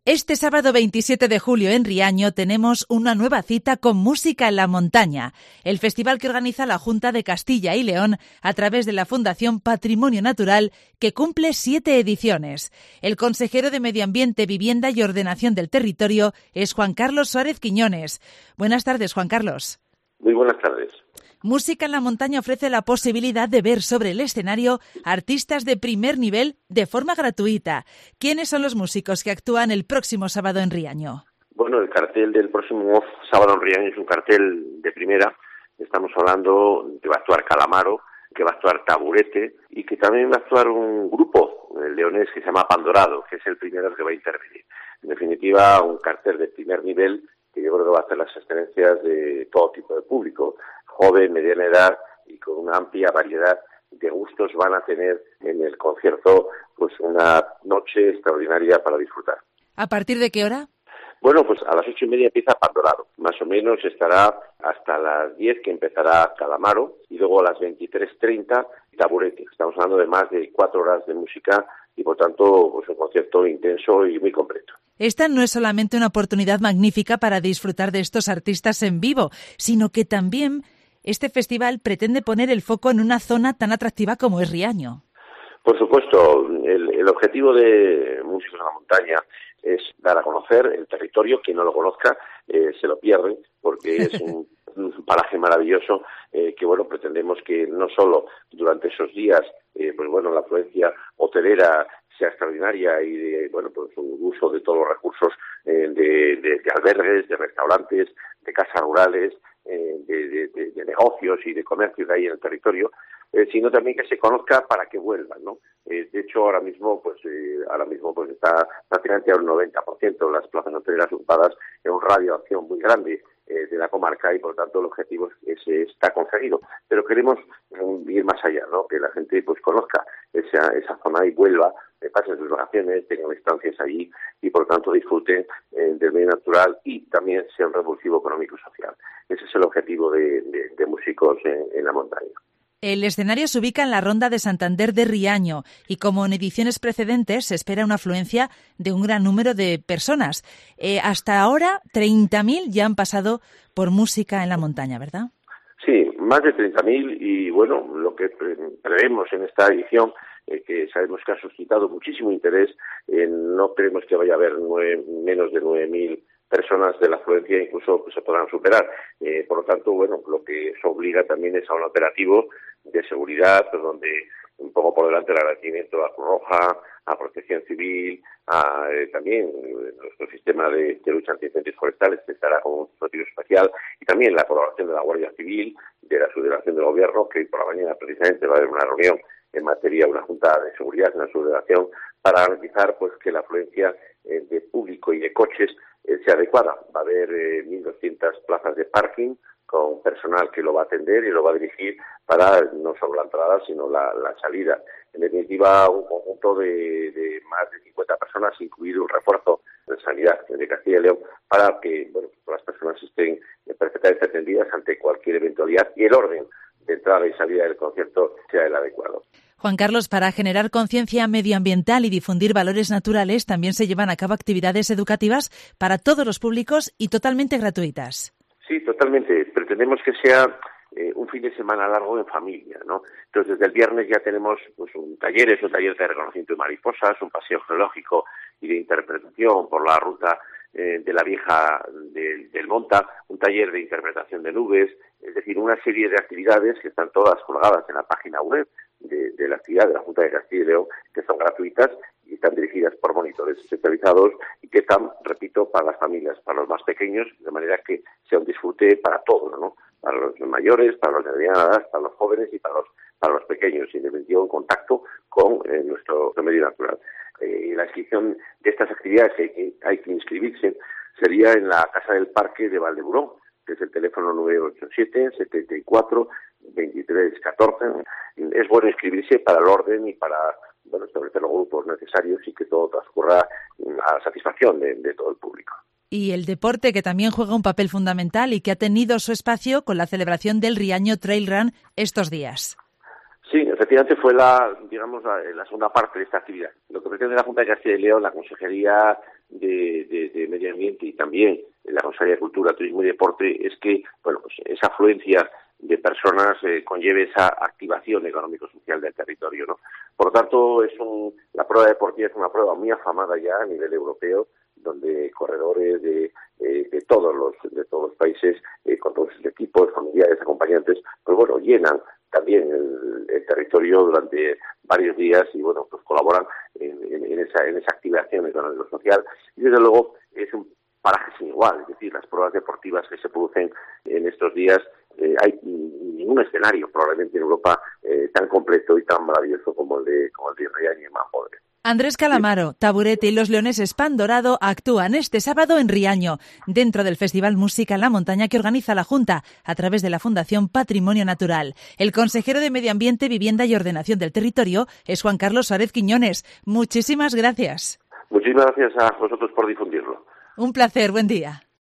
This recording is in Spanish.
Este sábado 27 de julio en Riaño tenemos una nueva cita con Música en la Montaña, el festival que organiza la Junta de Castilla y León a través de la Fundación Patrimonio Natural, que cumple 7 ediciones. El consejero de Medio Ambiente, Vivienda y Ordenación del Territorio es Juan Carlos Suárez Quiñones. Buenas tardes, Juan Carlos. Muy buenas tardes. Música en la Montaña ofrece la posibilidad de ver sobre el escenario artistas de primer nivel de forma gratuita. ¿Quiénes son los músicos que actúan el próximo sábado en Riaño? Bueno, el cartel del próximo sábado en Riaño es un cartel de primera. Estamos hablando que va a actuar Calamaro, que va a actuar Taburete y que también va a actuar un grupo leonés que se llama Pandorado, que es el primero que va a intervenir. En definitiva, un cartel de primer nivel que yo creo que va a hacer las excelencias de todo tipo de público, joven, mediana edad y con una amplia variedad de gustos. Van a tener en el concierto pues una noche extraordinaria para disfrutar. ¿A partir de qué hora? Bueno, pues a las 8:30 empieza Pandorado. Más o menos estará hasta las 10, que empezará Calamaro, y luego a las 23:30 Taburete. Estamos hablando de más de 4 horas de música y, por tanto, pues un concierto intenso y muy completo. Esta no es solamente una oportunidad magnífica para disfrutar de estos artistas en vivo, sino que también este festival pretende poner el foco en una zona tan atractiva como es Riaño. Por supuesto, el objetivo de Músicos en la Montaña es dar a conocer el territorio. Quien no lo conozca se lo pierde, porque es un paraje maravilloso que, bueno, pretendemos que no solo durante esos días, pues bueno, la afluencia hotelera sea extraordinaria y de, bueno, pues un uso de todos los recursos de albergues, de restaurantes, de casas rurales, de negocios y de comercio que hay en el territorio, sino también que se conozca para que vuelvan, ¿no? De hecho, ahora mismo pues está prácticamente al 90% las plazas hoteleras ocupadas en un radio de acción muy grande de la comarca, y por tanto el objetivo está conseguido. Pero queremos ir más allá, ¿no? Que la gente pues conozca esa zona y vuelva, pasen sus vacaciones, tengan estancias allí y por tanto disfruten del medio natural y también sea un revulsivo económico y social. Ese es el objetivo de Músicos en la Montaña. El escenario se ubica en la Ronda de Santander de Riaño y, como en ediciones precedentes, se espera una afluencia de un gran número de personas. Hasta ahora, 30.000 ya han pasado por Música en la Montaña, ¿verdad? Sí, más de 30.000, y bueno, lo que prevemos en esta edición, que sabemos que ha suscitado muchísimo interés, no creemos que vaya a haber menos de 9.000 personas de la afluencia, incluso se podrán superar. Por lo tanto, bueno, lo que se obliga también es a un operativo de seguridad, pues donde un poco por delante el agradecimiento a Cruz Roja, a Protección Civil, a también nuestro sistema de lucha antiincendios forestales, que estará con un dispositivo especial, y también la colaboración de la Guardia Civil, de la subdelegación del Gobierno, que por la mañana precisamente va a haber una reunión en materia, una junta de seguridad en la subdelegación, para garantizar pues que la afluencia de público y de coches sea adecuada. Va a haber 1.200 plazas de parking con personal que lo va a atender y lo va a dirigir para no solo la entrada, sino la salida. En definitiva, un conjunto de más de 50 personas, incluido un refuerzo de sanidad de Castilla y León, para que, bueno, las personas estén perfectamente atendidas ante cualquier eventualidad y el orden de entrada y salida del concierto sea el adecuado. Juan Carlos, para generar conciencia medioambiental y difundir valores naturales, también se llevan a cabo actividades educativas para todos los públicos y totalmente gratuitas. Sí, totalmente. Pretendemos que sea un fin de semana largo en familia, ¿no? Entonces, desde el viernes ya tenemos pues un taller de reconocimiento de mariposas, un paseo geológico y de interpretación por la ruta de la Vieja del Monta, un taller de interpretación de nubes, es decir, una serie de actividades que están todas colgadas en la página web de la actividad de la Junta de Castilla y León, que son gratuitas y están dirigidas por monitores especializados y que están, repito, para las familias, para los más pequeños, de manera que sea un disfrute para todos, ¿no? Para los mayores, para los de mediana edad, para los jóvenes y para los pequeños, y en definitiva un contacto con nuestro medio natural. La inscripción de estas actividades, que hay que inscribirse, sería en la Casa del Parque de Valdeburón, que es el teléfono 987 74 23 14. Es bueno inscribirse para el orden y para, bueno, establecer los grupos necesarios y que todo transcurra a la satisfacción de todo el público. Y el deporte, que también juega un papel fundamental y que ha tenido su espacio con la celebración del Riaño Trail Run estos días. Sí, efectivamente fue la segunda parte de esta actividad. Lo que pretende la Junta de Castilla y León, la Consejería de Medio Ambiente y también la Consejería de Cultura, Turismo y Deporte es que, bueno, pues esa afluencia de personas conlleve esa activación económico-social del territorio, ¿no? Por lo tanto, la prueba deportiva es una prueba muy afamada ya a nivel europeo, donde corredores de todos los países, con todos sus equipos, familiares, acompañantes, pues bueno, llenan también el territorio durante varios días y bueno, pues colaboran en esa activación económico-social, y desde luego es un paraje sin igual, es decir, las pruebas deportivas que se producen en estos días, hay ningún escenario probablemente en Europa tan completo y tan maravilloso como el de Riaño y Manjodre. Andrés Calamaro, Taburete y los Leoneses Pan Dorado actúan este sábado en Riaño, dentro del Festival Música en la Montaña que organiza la Junta a través de la Fundación Patrimonio Natural. El consejero de Medio Ambiente, Vivienda y Ordenación del Territorio es Juan Carlos Suárez Quiñones. Muchísimas gracias. Muchísimas gracias a vosotros por difundirlo. Un placer, buen día.